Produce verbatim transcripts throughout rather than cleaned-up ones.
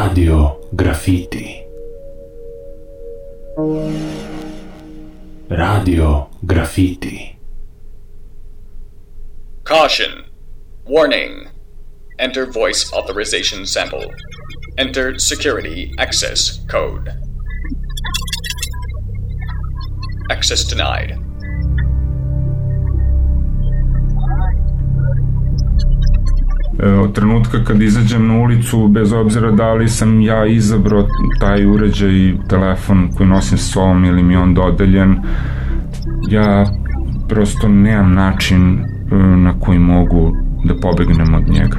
Radio Graffiti. Radio Graffiti. Caution. Warning. Enter voice authorization sample. Enter security access code. Access denied. Od trenutka kad izađem na ulicu, bez obzira da li sam ja izabrao taj uređaj, telefon koji nosim sa sobom ili mi je on dodeljen, ja prosto nemam način na koji mogu da pobegnem od njega.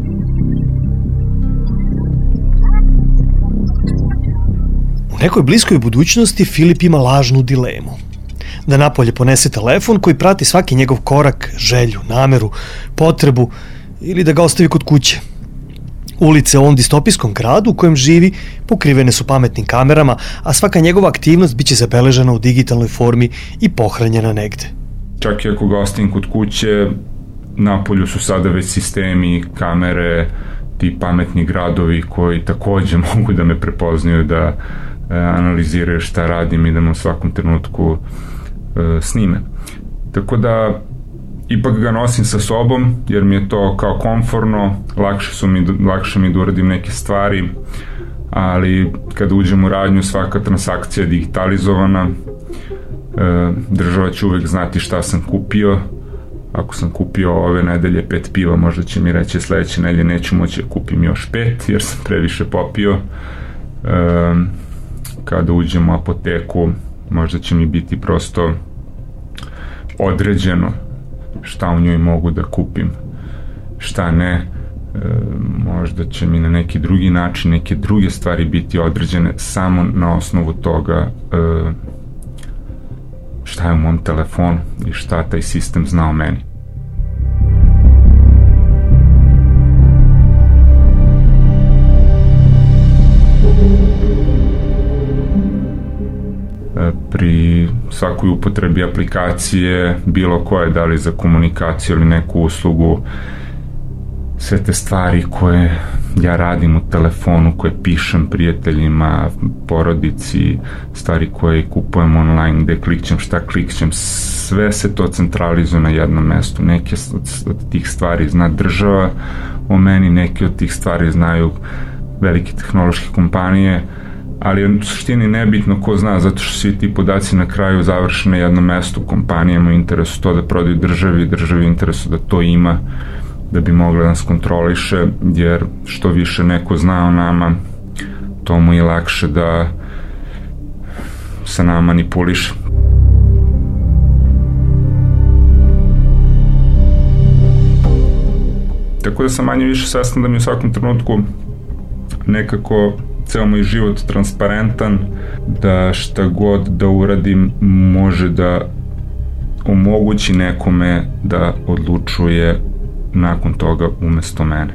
U nekoj bliskoj budućnosti Filip ima lažnu dilemu. Da napolje ponese telefon koji prati svaki njegov korak, želju, nameru, potrebu, ili da ga ostavi kod kuće. Ulice u ovom distopijskom gradu u kojem živi pokrivene su pametnim kamerama, a svaka njegova aktivnost biće zabeležena u digitalnoj formi i pohranjena negde. Čak i ako ga ostavim kod kuće, napolju su sada već sistemi, kamere, ti pametni gradovi koji takođe mogu da me prepoznaju, da e, analiziraju šta radim i da me u svakom trenutku e, snime. Tako da ipak ga nosim sa sobom, jer mi je to kao komforno, lakše, su mi, lakše mi da uradim neke stvari, ali kada uđem u radnju, svaka transakcija je digitalizovana, e, država će uvek znati šta sam kupio. Ako sam kupio ove nedelje pet piva, možda će mi reći sledeće nedelje neću moći da kupim još pet, jer sam previše popio. E, kada uđem u apoteku, možda će mi biti prosto određeno šta u njoj mogu da kupim, šta ne, e, možda će mi na neki drugi način, neke druge stvari biti određene samo na osnovu toga e, šta je u mom telefonu i šta taj sistem zna o meni. Pri svakoj upotrebi aplikacije, bilo koje, da li za komunikaciju ili neku uslugu, sve te stvari koje ja radim u telefonu, koje pišem prijateljima, porodici, stvari koje kupujem online, gde klikćem, šta klikćem, sve se to centralizuje na jednom mestu. Neke od tih stvari zna država o meni, neke od tih stvari znaju velike tehnološke kompanije, ali u suštini nebitno ko zna, zato što svi ti podaci na kraju završe na jednom mestu. Kompanijama u interesu to da prodaju državi, državi u interesu da to ima, da bi mogla da nas kontroliše, jer što više neko zna o nama, to mu je lakše da sa nama manipuliše. Tako da sam manje više svestan da mi u svakom trenutku nekako ceo moj život transparentan, da šta god da uradim može da omogući nekome da odlučuje nakon toga umesto mene.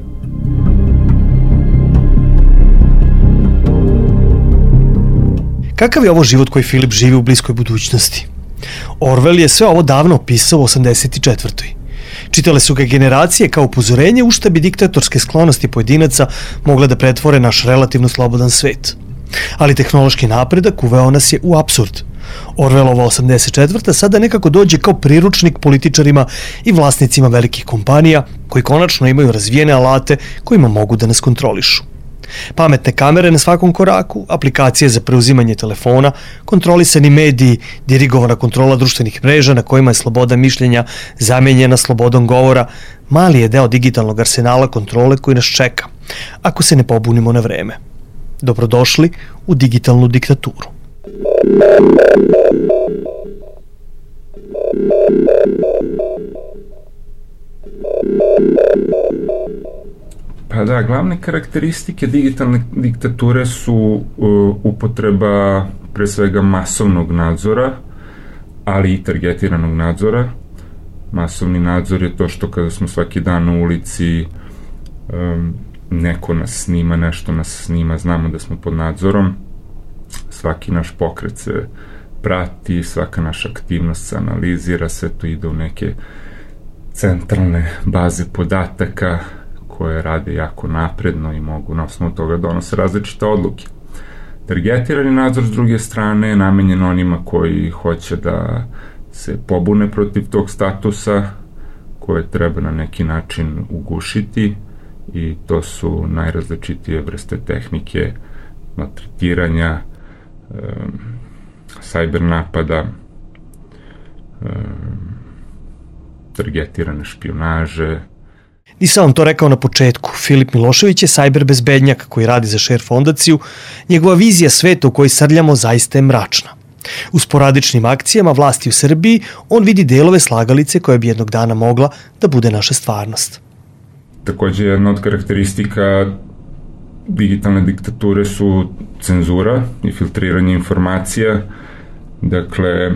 Kakav je ovo život koji Filip živi u bliskoj budućnosti? Orwell je sve ovo davno opisao u osamdeset četvrtoj. Čitale su ga generacije kao upozorenje u šta bi diktatorske sklonosti pojedinaca mogle da pretvore naš relativno slobodan svet. Ali tehnološki napredak uveo nas je u apsurd. Orwellova osamdeset četvrta sada nekako dođe kao priručnik političarima i vlasnicima velikih kompanija koji konačno imaju razvijene alate kojima mogu da nas kontrolišu. Pametne kamere na svakom koraku, aplikacije za preuzimanje telefona, kontrolisani mediji, dirigovana kontrola društvenih mreža na kojima je sloboda mišljenja zamenjena slobodom govora, mali je deo digitalnog arsenala kontrole koji nas čeka, ako se ne pobunimo na vreme. Dobrodošli u digitalnu diktaturu. Pa da, glavne karakteristike digitalne diktature su uh, upotreba pre svega masovnog nadzora, ali i targetiranog nadzora. Masovni nadzor je to što kada smo svaki dan na ulici, um, neko nas snima, nešto nas snima, znamo da smo pod nadzorom. Svaki naš pokret se prati, svaka naša aktivnost se analizira, sve to ide u neke centralne baze podataka koje rade jako napredno i mogu na osnovu toga donose različite odluke. Targetirani nadzor s druge strane je namenjen onima koji hoće da se pobune protiv tog statusa, koje treba na neki način ugušiti, i to su najrazličitije vrste tehnike maltretiranja, um, sajber napada, um, targetirane špijunaže. Nisam vam to rekao na početku. Filip Milošević je sajber bezbednjak koji radi za Share fondaciju. Njegova vizija sveta u kojoj srljamo zaista je mračna. U sporadičnim akcijama vlasti u Srbiji on vidi delove slagalice koja bi jednog dana mogla da bude naša stvarnost. Takođe, jedna od karakteristika digitalne diktature su cenzura i filtriranje informacija. Dakle,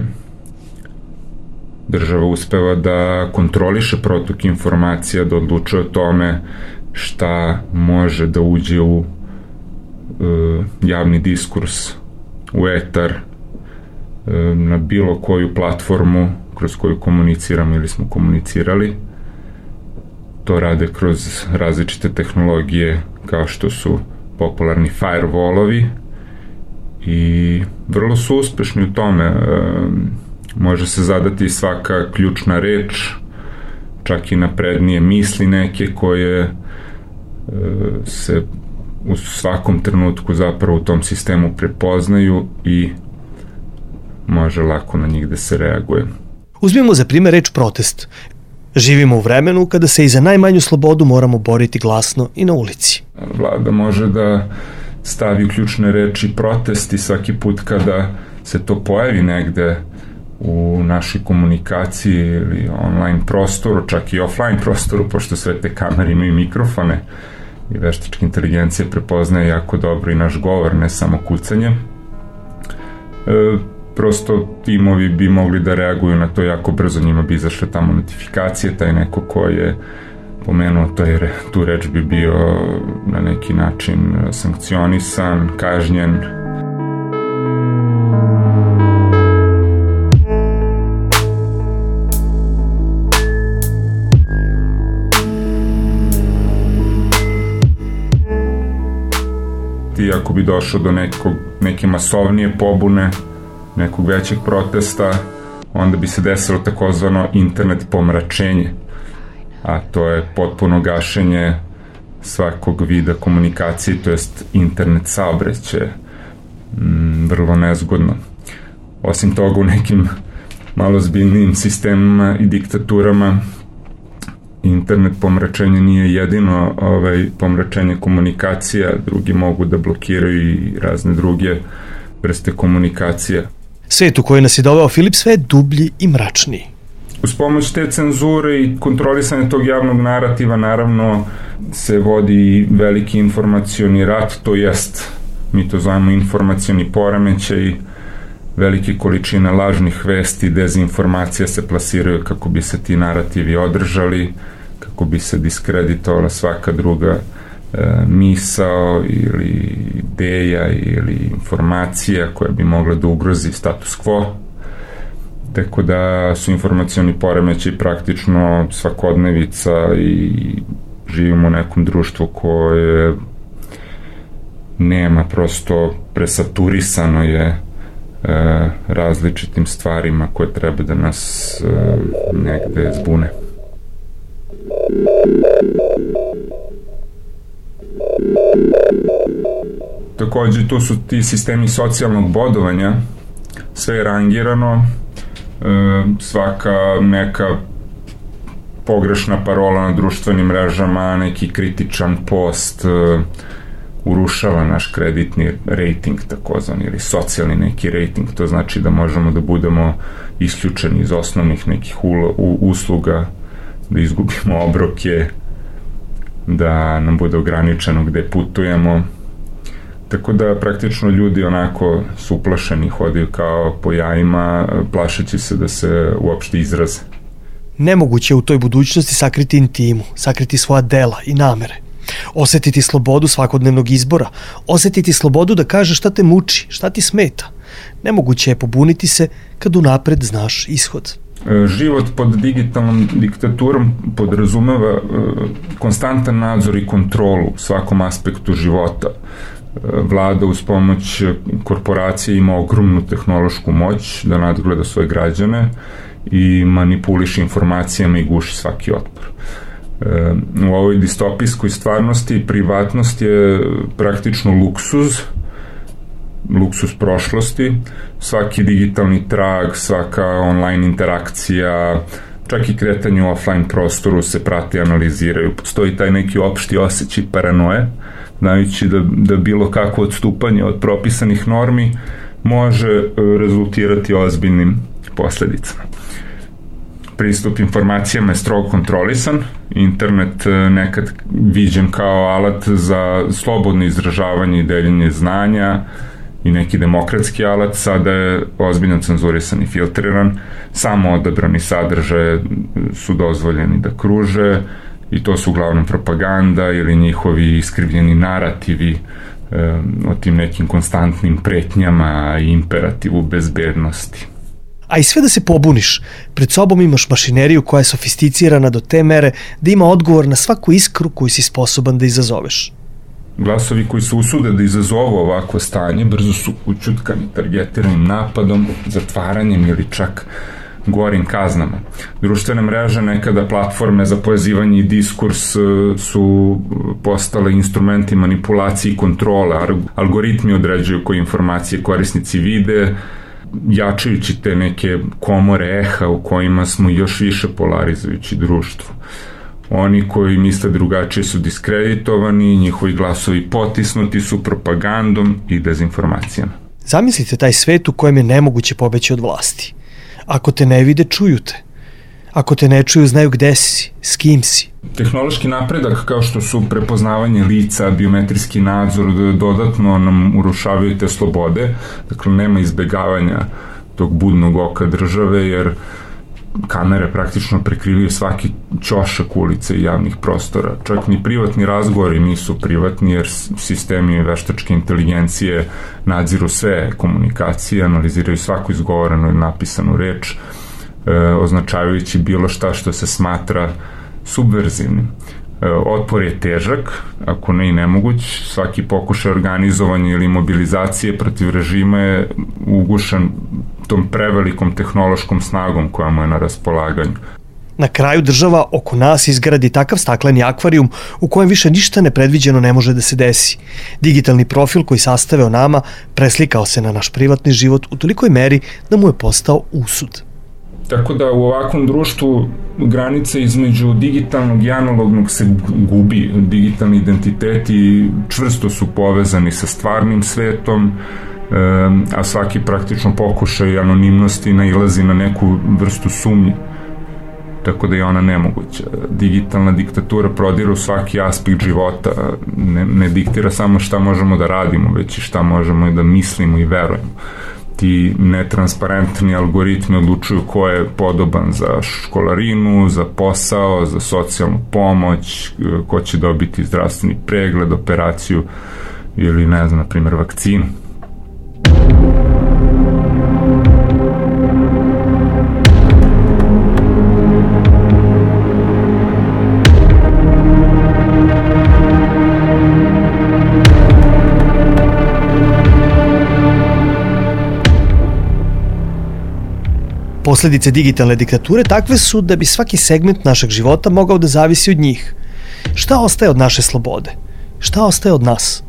država uspeva da kontroliše protok informacija, da odlučuje o tome šta može da uđe u uh, javni diskurs, u etar, uh, na bilo koju platformu kroz koju komuniciramo ili smo komunicirali. To rade kroz različite tehnologije kao što su popularni firewallovi i vrlo su uspešni u tome. Može se zadati svaka ključna reč, čak i naprednije misli neke koje se u svakom trenutku zapravo u tom sistemu prepoznaju i može lako na njih da se reaguje. Uzmimo za primer reč protest. Živimo u vremenu kada se i za najmanju slobodu moramo boriti glasno i na ulici. Vlada može da stavi ključne reči protest i svaki put kada se to pojavi negde u našoj komunikaciji ili online prostoru, čak i offline prostoru, pošto sve te kamere imaju mikrofone i veštačka inteligencija prepoznaje jako dobro i naš govor, ne samo kucanje. E, prosto timovi bi mogli da reaguju na to jako brzo, njima bi izašle tamo notifikacije, taj neko ko je pomenuo to je, tu reč bi bio na neki način sankcionisan, kažnjen. I ako bi došlo do nekog, neke masovnije pobune, nekog većeg protesta, onda bi se desilo takozvano internet pomračenje, a to je potpuno gašenje svakog vida komunikacije, to jest internet saobraćaj. Mm, vrlo nezgodno. Osim toga, u nekim malo zbiljnijim sistemima i diktaturama internet pomračenje nije jedino ovaj, pomračenje komunikacija, drugi mogu da blokiraju i razne druge vrste komunikacija. Svet u koji nas je doveo Filip sve je dublji i mračniji. Uz pomoć te cenzure i kontrolisanja tog javnog narativa naravno se vodi veliki informacioni rat, to jest, mi to zovemo informacioni poremećaj, velike količine lažnih vesti, dezinformacija se plasiraju kako bi se ti narativi održali, kako bi se diskreditovala svaka druga e, misao ili ideja ili informacija koja bi mogla da ugrozi status quo. Tako da su informacioni poremećaji praktično svakodnevica i živimo u nekom društvu koje nema, prosto presaturisano je E, različitim stvarima koje treba da nas e, negde zbune. Takođe, tu su ti sistemi socijalnog bodovanja, sve je rangirano, e, svaka neka pogrešna parola na društvenim mrežama, neki kritičan post, e, urušava naš kreditni rating, takozvani, ili socijalni neki rating. To znači da možemo da budemo isključeni iz osnovnih nekih ulo, u, usluga, da izgubimo obroke, da nam bude ograničeno gde putujemo. Tako da praktično ljudi onako su uplašeni, hodaju kao po jajima, plašeći se da se uopšte izraze. Nemoguće je u toj budućnosti sakriti intimu, sakriti svoja dela i namere. Osetiti slobodu svakodnevnog izbora, osetiti slobodu da kažeš šta te muči, šta ti smeta. Nemoguće je pobuniti se kad unapred znaš ishod. Život pod digitalnom diktaturom podrazumeva konstantan nadzor i kontrolu u svakom aspektu života. Vlada uz pomoć korporacije ima ogromnu tehnološku moć da nadgleda svoje građane i manipuliše informacijama i guši svaki otpor. U ovoj distopijskoj stvarnosti privatnost je praktično luksuz, luksuz prošlosti. Svaki digitalni trag, svaka online interakcija, čak i kretanje u offline prostoru se prati i analiziraju. Postoji taj neki opšti osjećaj paranoje, znajući da, da bilo kakvo odstupanje od propisanih normi može rezultirati ozbiljnim posledicama. Pristup informacijama je strogo kontrolisan, internet nekad viđen kao alat za slobodno izražavanje i deljenje znanja i neki demokratski alat, sada je ozbiljno cenzurisan i filtriran, samo odabrani sadržaje su dozvoljeni da kruže i to su uglavnom propaganda ili njihovi iskrivljeni narativi e, o tim nekim konstantnim pretnjama i imperativu bezbednosti. A i sve da se pobuniš, pred sobom imaš mašineriju koja je sofisticirana do te mere da ima odgovor na svaku iskru koju si sposoban da izazoveš. Glasovi koji se usude da izazovu ovako stanje brzo su ućutkani targetiranim napadom, zatvaranjem ili čak gorim kaznama. Društvene mreže, nekada platforme za povezivanje i diskurs su postale instrumenti manipulacije i kontrole. Algoritmi određuju koje informacije korisnici vide, jačajući te neke komore eha u kojima smo još više polarizujući društvo. Oni koji misle drugačije su diskreditovani, njihovi glasovi potisnuti su propagandom i dezinformacijama. Zamislite taj svet u kojem je nemoguće pobeći od vlasti. Ako te ne vide, čuju te. Ako te ne čuju, znaju gde si, s kim si. Tehnološki napredak kao što su prepoznavanje lica, biometrijski nadzor, dodatno nam urušavaju te slobode. Dakle, nema izbegavanja tog budnog oka države, jer kamere praktično prekrivaju svaki ćošak ulice i javnih prostora. Čak ni privatni razgovori nisu privatni, jer sistemi veštačke inteligencije nadziru sve komunikacije, analiziraju svaku izgovorenu i napisanu reč, e, označavajući bilo šta što se smatra subverzivnim. E, otpor je težak, ako ne i nemoguć. Svaki pokušaj organizovanja ili mobilizacije protiv režima je ugušen tom prevelikom tehnološkom snagom koja mu je na raspolaganju. Na kraju država oko nas izgradi takav stakleni akvarijum u kojem više ništa nepredviđeno ne može da se desi. Digitalni profil koji sastave o nama preslikao se na naš privatni život u tolikoj meri da mu je postao usud. Tako da u ovakvom društvu granica između digitalnog i analognog se gubi. Digitalni identiteti čvrsto su povezani sa stvarnim svetom, a svaki praktično pokušaj anonimnosti nailazi na neku vrstu sumnje. Tako da je ona nemoguća. Digitalna diktatura prodire u svaki aspekt života, ne, ne diktira samo šta možemo da radimo, već i šta možemo i da mislimo i verujemo. Ti netransparentni algoritmi odlučuju ko je podoban za školarinu, za posao, za socijalnu pomoć, ko će dobiti zdravstveni pregled, operaciju ili, ne znam, na primjer, vakcinu. Posledice digitalne diktature takve su da bi svaki segment našeg života mogao da zavisi od njih. Šta ostaje od naše slobode? Šta ostaje od nas?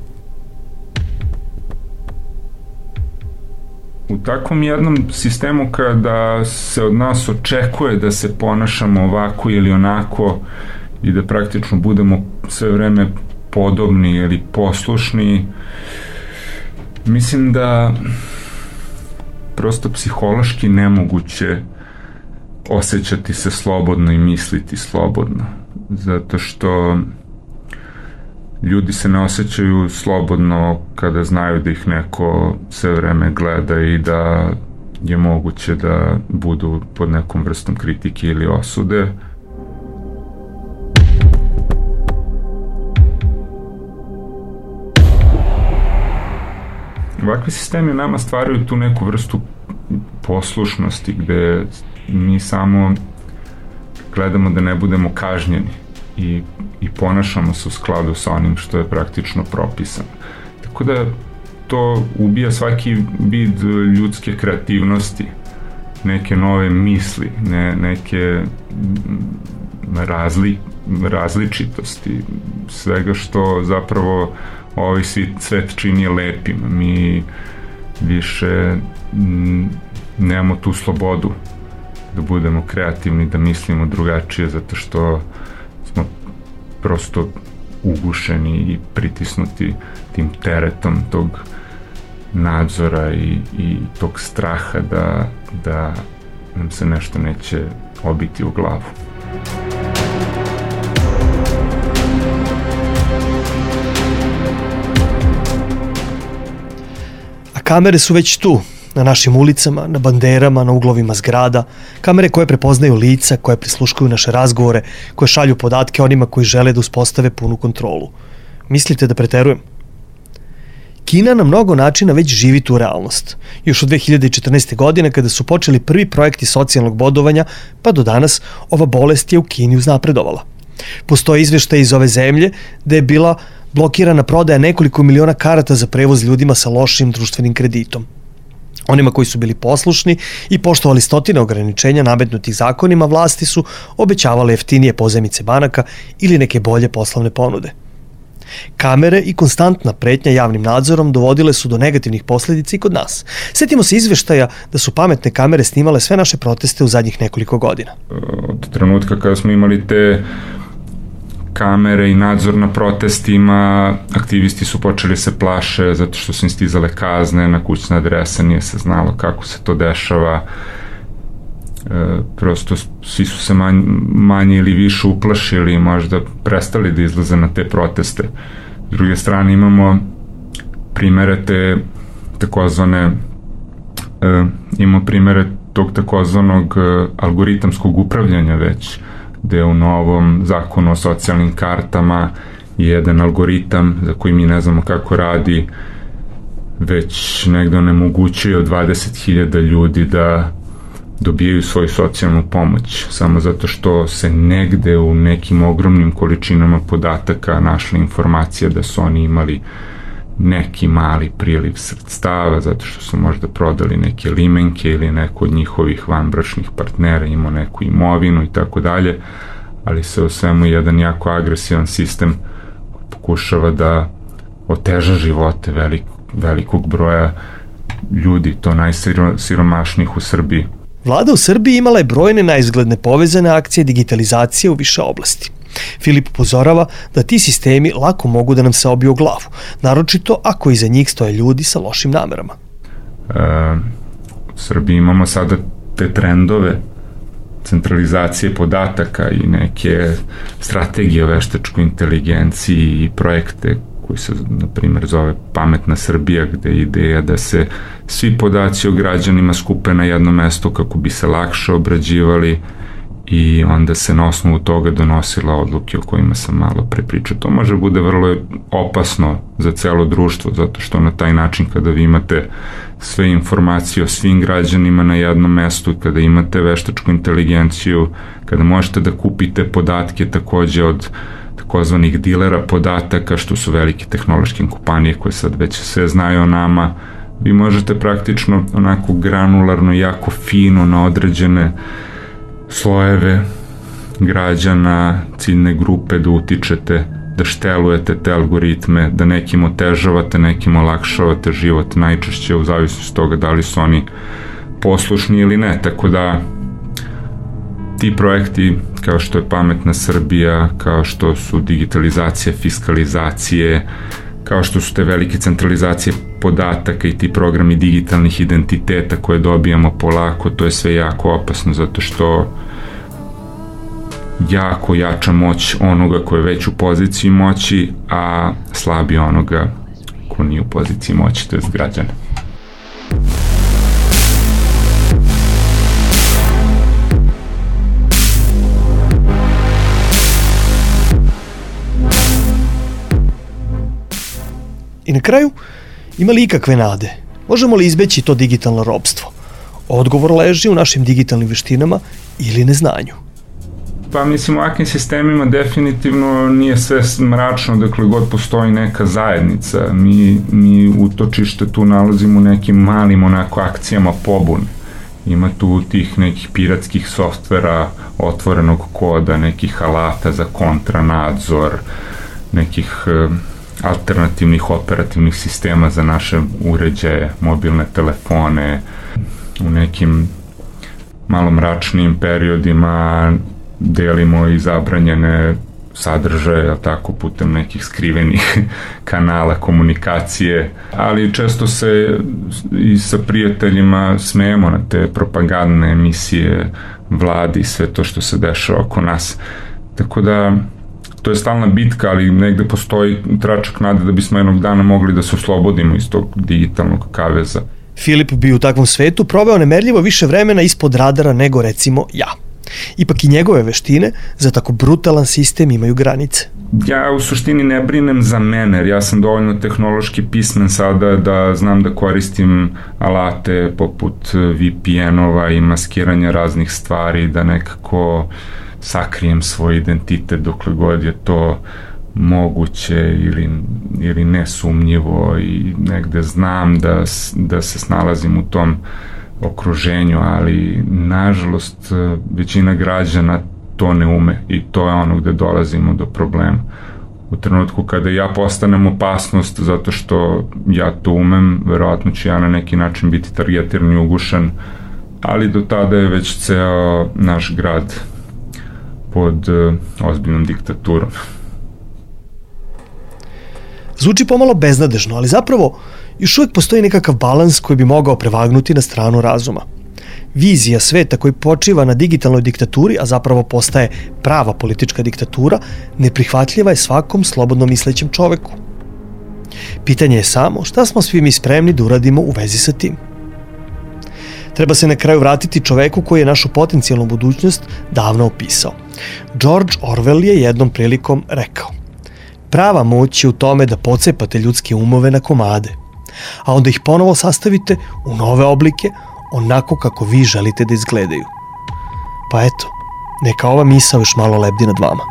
U takvom jednom sistemu kada se od nas očekuje da se ponašamo ovako ili onako i da praktično budemo sve vreme podobni ili poslušni, mislim da prosto psihološki nemoguće osjećati se slobodno i misliti slobodno. Zato što ljudi se ne osjećaju slobodno kada znaju da ih neko sve vreme gleda i da je moguće da budu pod nekom vrstom kritike ili osude. Ovakvi sistemi nama stvaraju tu neku vrstu poslušnosti gde mi samo gledamo da ne budemo kažnjeni i, i ponašamo se u skladu sa onim što je praktično propisano. Tako da to ubija svaki vid ljudske kreativnosti, neke nove misli, ne, neke razli, različitosti, svega što zapravo ovaj svet čini lepim. Mi više m, nemamo tu slobodu da budemo kreativni, da mislimo drugačije, zato što smo prosto ugušeni i pritisnuti tim teretom tog nadzora i, i tog straha da, da nam se nešto neće obiti u glavu. A kamere su već tu, na našim ulicama, na banderama, na uglovima zgrada, kamere koje prepoznaju lica, koje prisluškuju naše razgovore, koje šalju podatke onima koji žele da uspostave punu kontrolu. Mislite da preterujem? Kina na mnogo načina već živi tu realnost. Još od dve hiljade četrnaeste. godine, kada su počeli prvi projekti socijalnog bodovanja, pa do danas, ova bolest je u Kini uznapredovala. Postoje izveštaj iz ove zemlje da je bila blokirana prodaja nekoliko miliona karata za prevoz ljudima sa lošim društvenim kreditom. Onima koji su bili poslušni i poštovali stotine ograničenja nametnutih zakonima, vlasti su obećavale jeftinije pozajmice banaka ili neke bolje poslovne ponude. Kamere i konstantna pretnja javnim nadzorom dovodile su do negativnih posledica i kod nas. Setimo se izveštaja da su pametne kamere snimale sve naše proteste u zadnjih nekoliko godina. Od trenutka kada smo imali te kamere i nadzor na protestima, aktivisti su počeli se plaše zato što su im stizale kazne na kućne adrese, nije se znalo kako se to dešava. E, prosto svi su se manje, manje ili više uplašili i možda prestali da izlaze na te proteste. S druge strane imamo primere te takozvane e, imamo primere tog takozvanog e, algoritamskog upravljanja već, gde u novom zakonu o socijalnim kartama je jedan algoritam za koji mi ne znamo kako radi, već negde onemogućuje od dvadeset hiljada ljudi da dobijaju svoju socijalnu pomoć, samo zato što se negde u nekim ogromnim količinama podataka našla informacija da su oni imali neki mali priliv sredstava, zato što su možda prodali neke limenke ili neko od njihovih vanbračnih partnera imao neku imovinu i tako dalje, ali se u svemu jedan jako agresivan sistem pokušava da oteža živote velik, velikog broja ljudi, to najsiromašnijih u Srbiji. Vlada u Srbiji imala je brojne naizgledne povezane akcije digitalizacije u više oblasti. Filip upozorava da ti sistemi lako mogu da nam se obiju o glavu, naročito ako iza njih stoje ljudi sa lošim namerama. E, u Srbiji imamo sada te trendove centralizacije podataka i neke strategije o veštačkoj inteligenciji i projekte koji se, na primjer, zove Pametna Srbija, gde je ideja da se svi podaci o građanima skupe na jedno mesto kako bi se lakše obrađivali i onda se na osnovu toga donosila odluke o kojima sam malo pre pričao. To može bude vrlo opasno za celo društvo, zato što na taj način kada vi imate sve informacije o svim građanima na jednom mestu, kada imate veštačku inteligenciju, kada možete da kupite podatke takođe od takozvanih dilera podataka, što su velike tehnološke kompanije koje sad već sve znaju o nama, vi možete praktično onako granularno, jako fino na određene slojeve građana, ciljne grupe da utičete, da štelujete te algoritme, da nekim otežavate, nekim olakšavate život, najčešće u zavisnosti toga da li su oni poslušni ili ne, tako da ti projekti kao što je Pametna Srbija, kao što su digitalizacija, fiskalizacije, kao što su te velike centralizacije podataka i ti programi digitalnih identiteta koje dobijamo polako, to je sve jako opasno zato što jako jača moć onoga ko je već u poziciji moći, a slabi onoga ko nije u poziciji moći, to je građana. I na kraju, ima li ikakve nade? Možemo li izbeći to digitalno ropstvo? Odgovor leži u našim digitalnim veštinama ili neznanju. Pa mislim, u ovakvim sistemima definitivno nije sve mračno dokle god postoji neka zajednica. Mi, mi utočište tu nalazimo u nekim malim onako akcijama pobune. Ima tu tih nekih piratskih softvera, otvorenog koda, nekih alata za kontranadzor, nekih e, alternativnih operativnih sistema za naše uređaje, mobilne telefone. U nekim malo mračnijim periodima delimo i zabranjene sadržaje, tako, putem nekih skrivenih kanala komunikacije, ali često se i sa prijateljima smejemo na te propagandne emisije vladi i sve to što se dešava oko nas. Tako da, to je stalna bitka, ali negde postoji tračak nade da bismo jednog dana mogli da se oslobodimo iz tog digitalnog kaveza. Filip bi u takvom svetu proveo nemerljivo više vremena ispod radara nego, recimo, ja. Ipak i njegove veštine za tako brutalan sistem imaju granice. Ja u suštini ne brinem za mene, jer ja sam dovoljno tehnološki pismen sada da znam da koristim alate poput V P N-ova i maskiranja raznih stvari, da nekako sakrijem svoj identitet dokle god je to moguće ili, ili nesumnjivo i negde znam da, da se snalazim u tom okruženju, ali nažalost većina građana to ne ume i to je ono gde dolazimo do problema. U trenutku kada ja postanem opasnost zato što ja to umem, verovatno ću ja na neki način biti targetiran i ugušen, ali do tada je već ceo naš grad pod uh, ozbiljnom diktaturom. Zvuči pomalo beznadežno, ali zapravo još uvek postoji nekakav balans koji bi mogao prevagnuti na stranu razuma. Vizija sveta koji počiva na digitalnoj diktaturi, a zapravo postaje prava politička diktatura, neprihvatljiva je svakom slobodno mislećem čoveku. Pitanje je samo šta smo svi mi spremni da uradimo u vezi sa tim. Treba se na kraju vratiti čoveku koji je našu potencijalnu budućnost davno opisao. George Orwell je jednom prilikom rekao: prava moć je u tome da pocepate ljudske umove na komade, a onda ih ponovo sastavite u nove oblike, onako kako vi želite da izgledaju. Pa eto, neka ova misao još malo lebdi nad vama.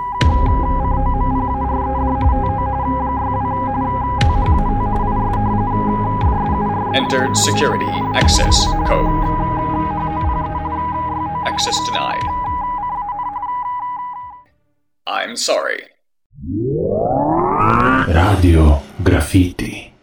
Entered security access code. Access denied. I'm sorry. Radio Graffiti.